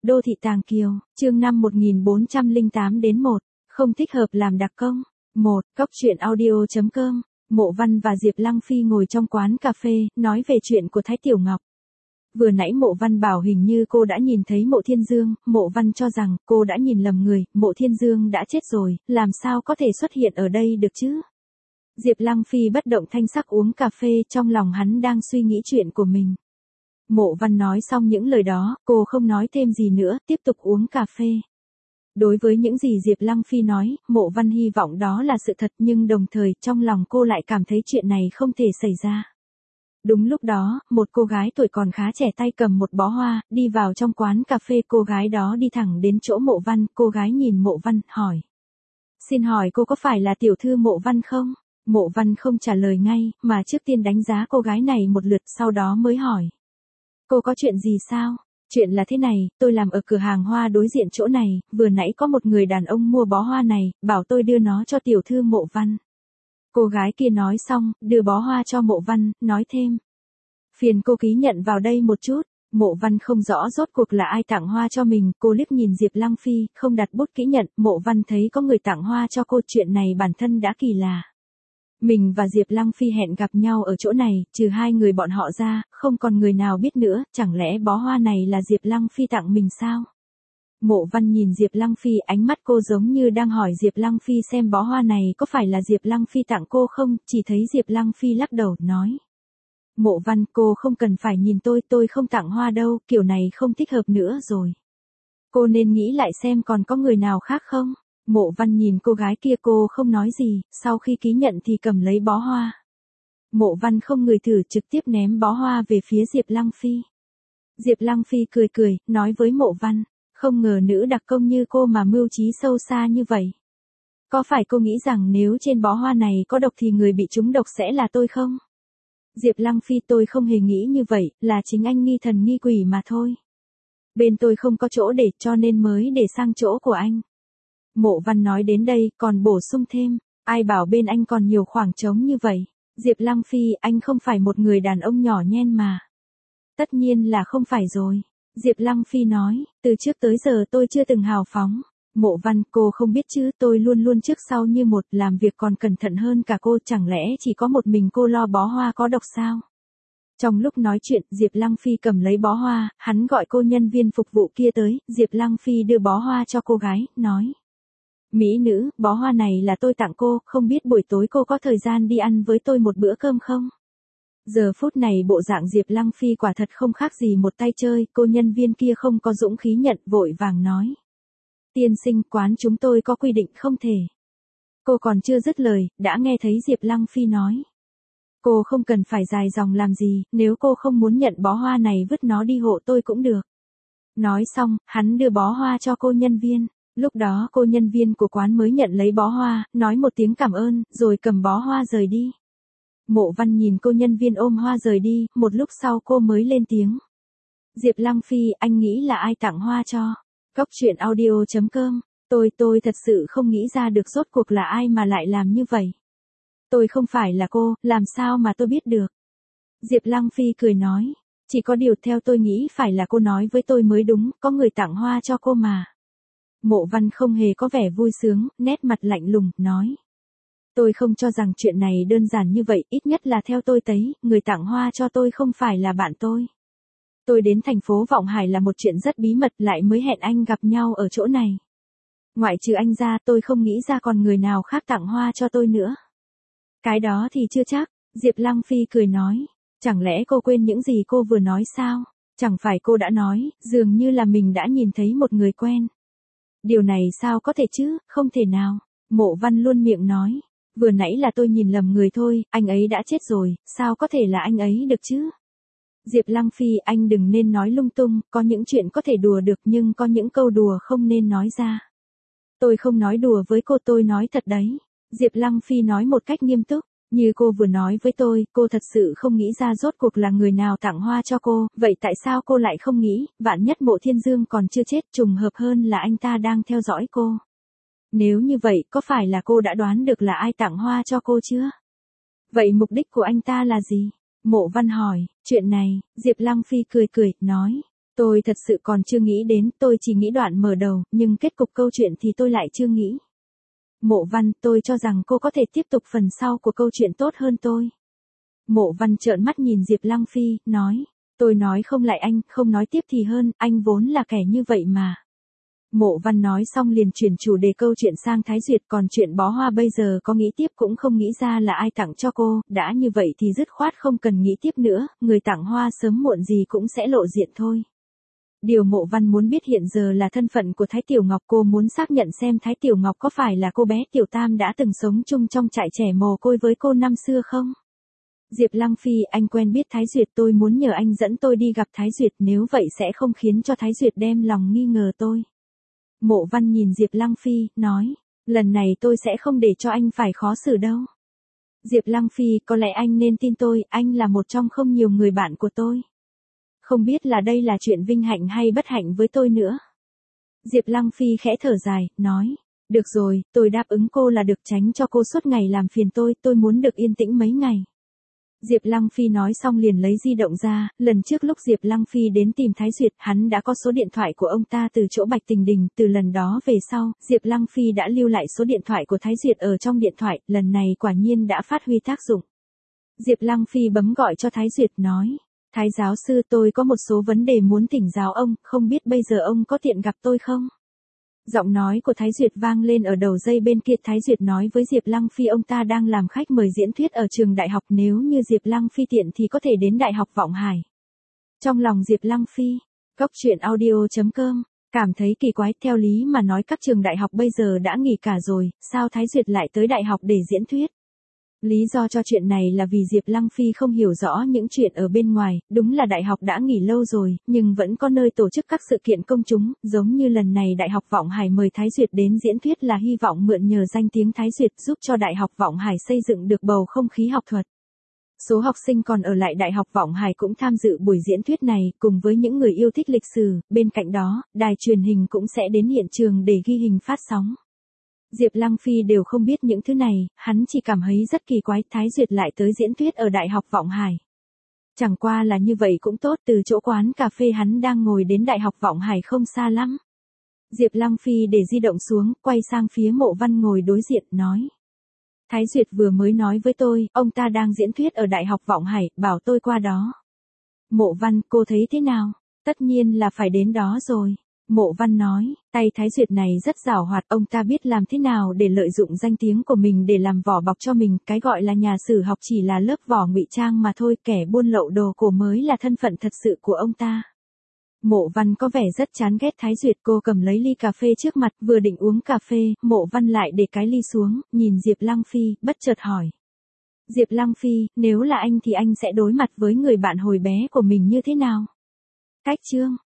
Đô thị Tàng Kiều, chương 5 1408 đến 1, không thích hợp làm đặc công. 1. Cốc truyện audio.com. Mộ Văn và Diệp Lăng Phi ngồi trong quán cà phê, nói về chuyện của Thái Tiểu Ngọc. Vừa nãy Mộ Văn bảo hình như cô đã nhìn thấy Mộ Thiên Dương, Mộ Văn cho rằng cô đã nhìn lầm người, Mộ Thiên Dương đã chết rồi, làm sao có thể xuất hiện ở đây được chứ? Diệp Lăng Phi bất động thanh sắc uống cà phê, trong lòng hắn đang suy nghĩ chuyện của mình. Mộ Văn nói xong những lời đó, cô không nói thêm gì nữa, tiếp tục uống cà phê. Đối với những gì Diệp Lăng Phi nói, Mộ Văn hy vọng đó là sự thật, nhưng đồng thời trong lòng cô lại cảm thấy chuyện này không thể xảy ra. Đúng lúc đó, một cô gái tuổi còn khá trẻ tay cầm một bó hoa, đi vào trong quán cà phê. Cô gái đó đi thẳng đến chỗ Mộ Văn, cô gái nhìn Mộ Văn, hỏi. Xin hỏi cô có phải là tiểu thư Mộ Văn không? Mộ Văn không trả lời ngay, mà trước tiên đánh giá cô gái này một lượt, sau đó mới hỏi. Cô có chuyện gì sao? Chuyện là thế này, tôi làm ở cửa hàng hoa đối diện chỗ này, vừa nãy có một người đàn ông mua bó hoa này, bảo tôi đưa nó cho tiểu thư Mộ Văn. Cô gái kia nói xong, đưa bó hoa cho Mộ Văn, nói thêm. Phiền cô ký nhận vào đây một chút. Mộ Văn không rõ rốt cuộc là ai tặng hoa cho mình, cô liếc nhìn Diệp Lăng Phi, không đặt bút ký nhận. Mộ Văn thấy có người tặng hoa cho cô, chuyện này bản thân đã kỳ lạ. Mình và Diệp Lăng Phi hẹn gặp nhau ở chỗ này, trừ hai người bọn họ ra, không còn người nào biết nữa, chẳng lẽ bó hoa này là Diệp Lăng Phi tặng mình sao? Mộ Văn nhìn Diệp Lăng Phi, ánh mắt cô giống như đang hỏi Diệp Lăng Phi xem bó hoa này có phải là Diệp Lăng Phi tặng cô không, chỉ thấy Diệp Lăng Phi lắc đầu, nói. Mộ Văn, cô không cần phải nhìn tôi không tặng hoa đâu, kiểu này không thích hợp nữa rồi. Cô nên nghĩ lại xem còn có người nào khác không? Mộ Văn nhìn cô gái kia, cô không nói gì, sau khi ký nhận thì cầm lấy bó hoa. Mộ Văn không ngửi thử, trực tiếp ném bó hoa về phía Diệp Lăng Phi. Diệp Lăng Phi cười, nói với Mộ Văn, không ngờ nữ đặc công như cô mà mưu trí sâu xa như vậy. Có phải cô nghĩ rằng nếu trên bó hoa này có độc thì người bị trúng độc sẽ là tôi không? Diệp Lăng Phi, tôi không hề nghĩ như vậy, là chính anh nghi thần nghi quỷ mà thôi. Bên tôi không có chỗ để cho nên mới để sang chỗ của anh. Mộ Văn nói đến đây, còn bổ sung thêm, ai bảo bên anh còn nhiều khoảng trống như vậy. Diệp Lăng Phi, anh không phải một người đàn ông nhỏ nhen mà. Tất nhiên là không phải rồi. Diệp Lăng Phi nói, từ trước tới giờ tôi chưa từng hào phóng. Mộ Văn, cô không biết chứ, tôi luôn luôn trước sau như một, làm việc còn cẩn thận hơn cả cô, chẳng lẽ chỉ có một mình cô lo bó hoa có độc sao? Trong lúc nói chuyện, Diệp Lăng Phi cầm lấy bó hoa, hắn gọi cô nhân viên phục vụ kia tới, Diệp Lăng Phi đưa bó hoa cho cô gái, nói. Mỹ nữ, bó hoa này là tôi tặng cô, không biết buổi tối cô có thời gian đi ăn với tôi một bữa cơm không? Giờ phút này bộ dạng Diệp Lăng Phi quả thật không khác gì một tay chơi, cô nhân viên kia không có dũng khí nhận, vội vàng nói. Tiên sinh, quán chúng tôi có quy định không thể. Cô còn chưa dứt lời, đã nghe thấy Diệp Lăng Phi nói. Cô không cần phải dài dòng làm gì, nếu cô không muốn nhận bó hoa này vứt nó đi hộ tôi cũng được. Nói xong, hắn đưa bó hoa cho cô nhân viên. Lúc đó cô nhân viên của quán mới nhận lấy bó hoa, nói một tiếng cảm ơn, rồi cầm bó hoa rời đi. Mộ Văn nhìn cô nhân viên ôm hoa rời đi, một lúc sau cô mới lên tiếng. Diệp Lăng Phi, anh nghĩ là ai tặng hoa cho? Cốc truyện audio.com. Tôi thật sự không nghĩ ra được rốt cuộc là ai mà lại làm như vậy. Tôi không phải là cô, làm sao mà tôi biết được? Diệp Lăng Phi cười nói. Chỉ có điều theo tôi nghĩ phải là cô nói với tôi mới đúng, có người tặng hoa cho cô mà. Mộ Văn không hề có vẻ vui sướng, nét mặt lạnh lùng, nói. Tôi không cho rằng chuyện này đơn giản như vậy, ít nhất là theo tôi thấy, người tặng hoa cho tôi không phải là bạn tôi. Tôi đến thành phố Vọng Hải là một chuyện rất bí mật, lại mới hẹn anh gặp nhau ở chỗ này. Ngoại trừ anh ra, tôi không nghĩ ra còn người nào khác tặng hoa cho tôi nữa. Cái đó thì chưa chắc, Diệp Lăng Phi cười nói. Chẳng lẽ cô quên những gì cô vừa nói sao? Chẳng phải cô đã nói, dường như là mình đã nhìn thấy một người quen. Điều này sao có thể chứ, không thể nào. Mộ Văn luôn miệng nói. Vừa nãy là tôi nhìn lầm người thôi, anh ấy đã chết rồi, sao có thể là anh ấy được chứ? Diệp Lăng Phi, anh đừng nên nói lung tung, có những chuyện có thể đùa được nhưng có những câu đùa không nên nói ra. Tôi không nói đùa với cô, tôi nói thật đấy. Diệp Lăng Phi nói một cách nghiêm túc, như cô vừa nói với tôi, cô thật sự không nghĩ ra rốt cuộc là người nào tặng hoa cho cô, vậy tại sao cô lại không nghĩ, vạn nhất Mộ Thiên Dương còn chưa chết, trùng hợp hơn là anh ta đang theo dõi cô. Nếu như vậy, có phải là cô đã đoán được là ai tặng hoa cho cô chưa? Vậy mục đích của anh ta là gì? Mộ Văn hỏi, chuyện này, Diệp Lăng Phi cười, nói. Tôi thật sự còn chưa nghĩ đến, tôi chỉ nghĩ đoạn mở đầu, nhưng kết cục câu chuyện thì tôi lại chưa nghĩ. Mộ Văn, tôi cho rằng cô có thể tiếp tục phần sau của câu chuyện tốt hơn tôi. Mộ Văn trợn mắt nhìn Diệp Lăng Phi, nói. Tôi nói không lại anh, không nói tiếp thì hơn, anh vốn là kẻ như vậy mà. Mộ Văn nói xong liền chuyển chủ đề câu chuyện sang Thái Duyệt, còn chuyện bó hoa bây giờ có nghĩ tiếp cũng không nghĩ ra là ai tặng cho cô, đã như vậy thì dứt khoát không cần nghĩ tiếp nữa, người tặng hoa sớm muộn gì cũng sẽ lộ diện thôi. Điều Mộ Văn muốn biết hiện giờ là thân phận của Thái Tiểu Ngọc, cô muốn xác nhận xem Thái Tiểu Ngọc có phải là cô bé Tiểu Tam đã từng sống chung trong trại trẻ mồ côi với cô năm xưa không? Diệp Lăng Phi, anh quen biết Thái Duyệt, tôi muốn nhờ anh dẫn tôi đi gặp Thái Duyệt, nếu vậy sẽ không khiến cho Thái Duyệt đem lòng nghi ngờ tôi. Mộ Văn nhìn Diệp Lăng Phi, nói, lần này tôi sẽ không để cho anh phải khó xử đâu. Diệp Lăng Phi, có lẽ anh nên tin tôi, anh là một trong không nhiều người bạn của tôi. Không biết là đây là chuyện vinh hạnh hay bất hạnh với tôi nữa. Diệp Lăng Phi khẽ thở dài, nói, được rồi, tôi đáp ứng cô là được, tránh cho cô suốt ngày làm phiền tôi muốn được yên tĩnh mấy ngày. Diệp Lăng Phi nói xong liền lấy di động ra, lần trước lúc Diệp Lăng Phi đến tìm Thái Duyệt, hắn đã có số điện thoại của ông ta từ chỗ Bạch Tình Đình, từ lần đó về sau, Diệp Lăng Phi đã lưu lại số điện thoại của Thái Duyệt ở trong điện thoại, lần này quả nhiên đã phát huy tác dụng. Diệp Lăng Phi bấm gọi cho Thái Duyệt, nói, Thái giáo sư, tôi có một số vấn đề muốn thỉnh giáo ông, không biết bây giờ ông có tiện gặp tôi không? Giọng nói của Thái Duyệt vang lên ở đầu dây bên kia. Thái Duyệt nói với Diệp Lăng Phi ông ta đang làm khách mời diễn thuyết ở trường đại học, nếu như Diệp Lăng Phi tiện thì có thể đến Đại học Vọng Hải. Trong lòng Diệp Lăng Phi, goctruyện.audio.com, cảm thấy kỳ quái, theo lý mà nói các trường đại học bây giờ đã nghỉ cả rồi, sao Thái Duyệt lại tới đại học để diễn thuyết? Lý do cho chuyện này là vì Diệp Lăng Phi không hiểu rõ những chuyện ở bên ngoài, đúng là đại học đã nghỉ lâu rồi, nhưng vẫn có nơi tổ chức các sự kiện công chúng, giống như lần này Đại học Vọng Hải mời Thái Duyệt đến diễn thuyết là hy vọng mượn nhờ danh tiếng Thái Duyệt giúp cho Đại học Vọng Hải xây dựng được bầu không khí học thuật. Số học sinh còn ở lại Đại học Vọng Hải cũng tham dự buổi diễn thuyết này, cùng với những người yêu thích lịch sử, bên cạnh đó, đài truyền hình cũng sẽ đến hiện trường để ghi hình phát sóng. Diệp Lăng Phi đều không biết những thứ này, hắn chỉ cảm thấy rất kỳ quái, Thái Duyệt lại tới diễn thuyết ở Đại học Vọng Hải. Chẳng qua là như vậy cũng tốt, từ chỗ quán cà phê hắn đang ngồi đến Đại học Vọng Hải không xa lắm. Diệp Lăng Phi để di động xuống, quay sang phía Mộ Văn ngồi đối diện, nói. Thái Duyệt vừa mới nói với tôi, ông ta đang diễn thuyết ở Đại học Vọng Hải, bảo tôi qua đó. Mộ Văn, cô thấy thế nào? Tất nhiên là phải đến đó rồi. Mộ Văn nói, tay Thái Duyệt này rất giàu hoạt, ông ta biết làm thế nào để lợi dụng danh tiếng của mình để làm vỏ bọc cho mình, cái gọi là nhà sử học chỉ là lớp vỏ ngụy trang mà thôi, kẻ buôn lậu đồ cổ mới là thân phận thật sự của ông ta. Mộ Văn có vẻ rất chán ghét Thái Duyệt, cô cầm lấy ly cà phê trước mặt, vừa định uống cà phê, Mộ Văn lại để cái ly xuống, nhìn Diệp Lăng Phi, bất chợt hỏi. Diệp Lăng Phi, nếu là anh thì anh sẽ đối mặt với người bạn hồi bé của mình như thế nào? Cách chương